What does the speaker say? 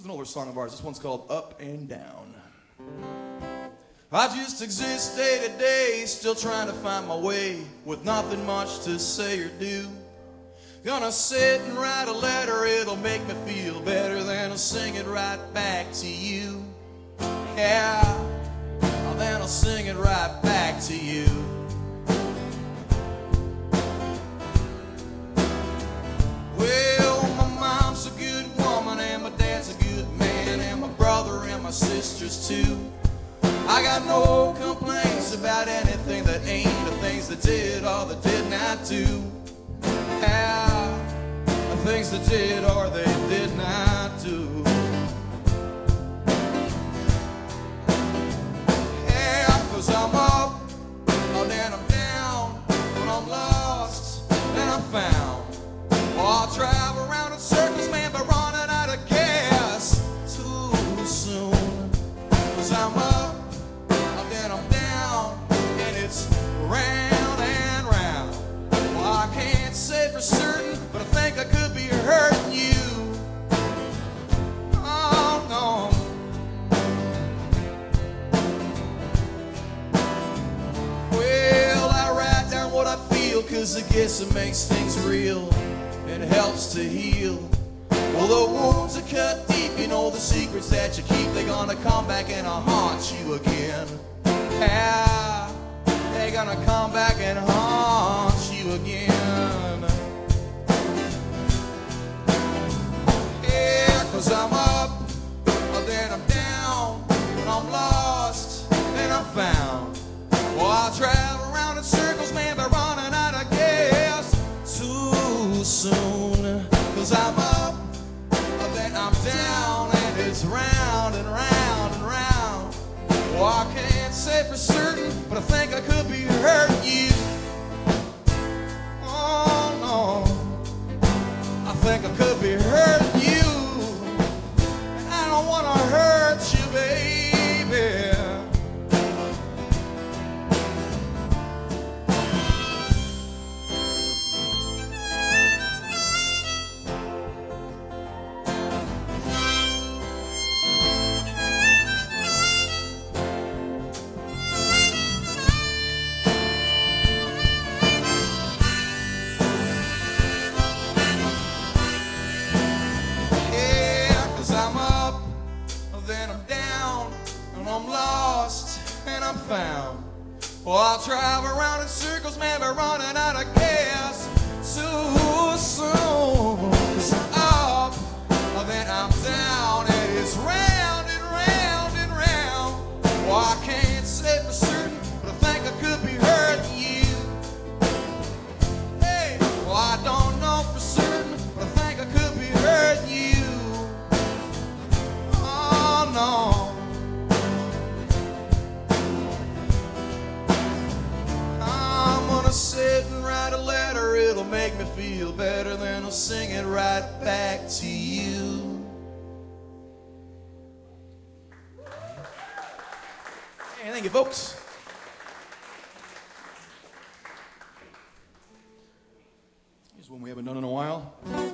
an older song of ours. This one's called Up and Down. I just exist day to day, still trying to find my way, with nothing much to say or do. Gonna sit and write a letter, it'll make me feel better, then I'll sing it right back to you. Yeah, then I'll sing it right back to you. Well, my mom's a good woman, and my dad's a good man, and my brother and my sisters too. I got no complaints about anything that ain't the things that did or that did not do. Yeah, the things that did or they did not do. Yeah, 'cause I'm up, and then I'm down, when I'm lost, then I'm found. Oh, I travel around in circles, man, but running out of gas too soon. 'Cause I'm up, and then I'm down, and it's round and round. Well, I can't say for certain, but I think I could be hurting you. Oh, no. Well, I write down what I feel, 'cause I guess it makes things real. It helps to heal. Well, the wounds are cut deep, you know the secrets that you keep, they're gonna come back and haunt you again. Yeah, they're gonna come back and haunt you again. Yeah, 'cause I'm up, then I'm down, when I'm lost, then I'm found. Well, I travel around in circles, man, but running out of gas too soon. 'Cause I'm up, then I'm down, and it's round and round and round. Well, I can't say for certain, but I think I could be hurting you. Oh, no. I think I could be hurting you. And I don't want to hurt you, baby. Then I'm down, and I'm lost, and I'm found. Well, I'll travel around in circles, man, but running out of gas too soon. 'Cause I'm up, then I'm down, and it's round and round and round. Well, I can't say for certain, but I think I could be hurting you. Hey, well, I don't know for certain, but I think I could be hurting you. No. I'm gonna sit and write a letter, it'll make me feel better, then I'll sing it right back to you. Hey, thank you, folks. Here's one we haven't done in a while.